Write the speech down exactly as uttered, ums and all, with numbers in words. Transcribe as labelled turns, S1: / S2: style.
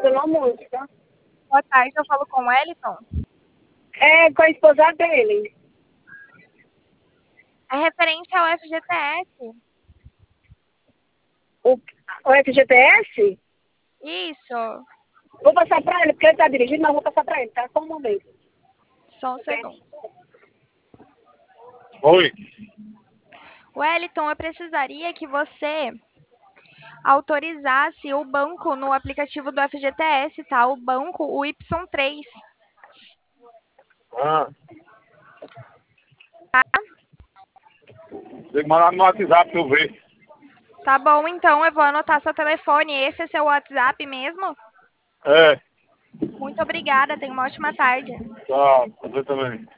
S1: fazendo uma música.
S2: Boa tarde, eu falo com o Wellington.
S1: É, com a esposa dele.
S2: É referente ao F G T S.
S1: O, o F G T S?
S2: Isso.
S1: Vou passar pra ele, porque ele tá dirigindo, mas vou passar pra ele, tá? Só um momento.
S2: Só um segundo.
S3: Oi.
S2: Wellington, eu precisaria que você autorizasse o banco no aplicativo do F G T S, tá? O banco, o Y três.
S3: Ah.
S2: Tá?
S3: Tem que mandar no WhatsApp pra eu ver.
S2: Tá bom, então eu vou anotar seu telefone. Esse é seu WhatsApp mesmo?
S3: É.
S2: Muito obrigada, tenha uma ótima tarde.
S3: Tá, você também.